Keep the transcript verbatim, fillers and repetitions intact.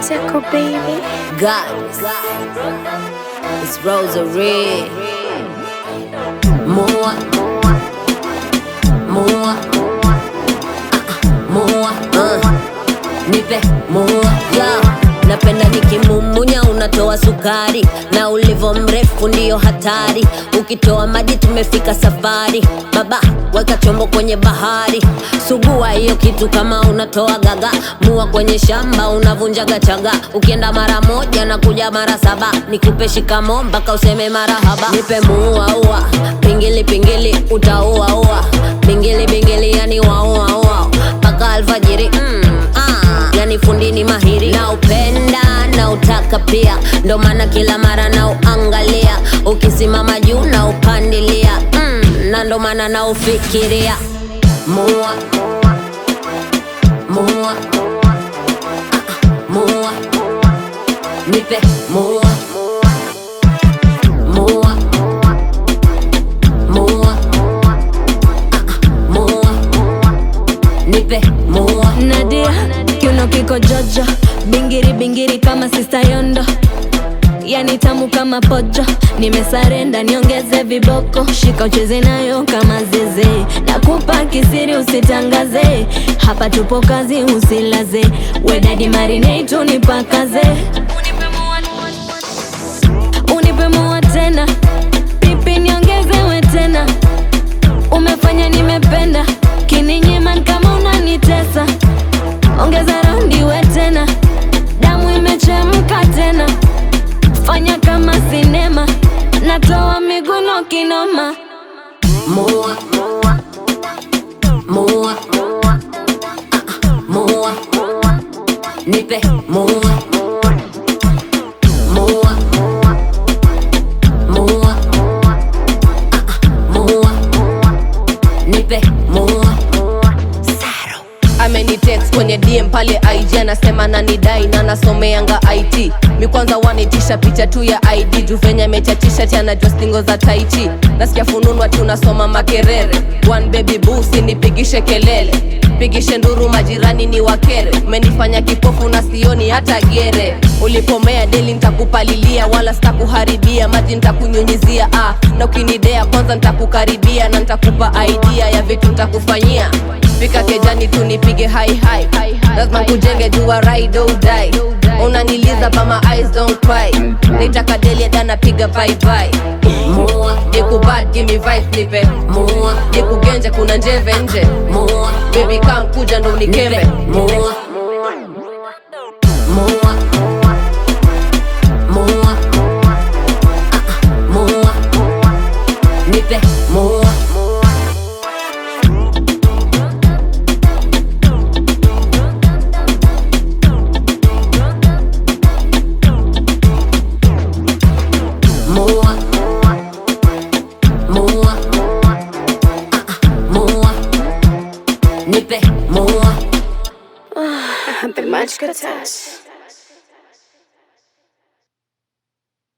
Tickle baby. Goddess, it's Rosary. More, more, more, uh, nipe more, yeah. Napenda nikimumunya unatoa sukari, na ulivo mrefu ndiyo hatari. Ukitoa maji tumefika safari, baba weka chombo kwenye bahari. Sugua hiyo kitu kama unatoa gaga, mua kwenye shamba unavunjaga chaga. Ukienda mara moja na kuja mara saba, nikupe shikamo mpaka useme marahaba. Nipe muua ua, pingili pingili utaua ua. Bingili bingili yani waua ua, paka alfajiri mm, ah, yani fundini mahiri. Na upenda na utaka pia, ndo maana kila mara na uangalia. Ukisimama juu na upandilia mm, na ndo maana na ufikiria. Mua, mua, mua, nipe mua, mua, mua, mua, nipe mua. Nadia, kiuno kiko jojo, bingiri bingiri kama sister Yondo, yani tamu kama pojo. Nimesarenda niongeze viboko, shika ucheze nayo kama zeze. Nakupa kisiri usitangaze, hapa tupo kazi usilaze. We daddy marinate unipakaze, unipe mua tena. Pipi niongeze we tena, umefanya nimependa. Kininyiman kama unanitesa, ongeza raundi we tena. Damu imechemka tena, fanya kama sinema, natoa miguno kinoma. Mua, mua, mua, nipe mua, mua, mua, mua, nipe mua. Amenitext kwenye D M pale I G, anasema nanidai na nasomeanga I T. Mi kwanza wanitisha picha tu ya I D, juu venye amechachisha chana jua stingo za tai chi. Nasikia fununwa tu nasoma makerere. One baby boo sinipigishe kelele, pigishe nduru majirani ni wakere. Umenifanya kipofu na sioni hata gere. Ulipomea deli nitakupalilia, wala sitakuharibia. Maji nitakunyunyizia ah, na ukinidea kwanza nitakukaribia. Na nitakupa idea ya vitu nitakufanyia. Fika kejani tu nipige high high, lazima kujenge jua ride or die. Unaniliza but my eyes don't cry, nitaka deli dana piga bye bye. Mua, Niku bad give me vibes nipe mua, Niku genje kuna njeve nje mua, baby come kuja ndo unikembe. mua, mua, mua, mua, nipe mua. Mua, mua, mua, nipe mua. Bimachka touch.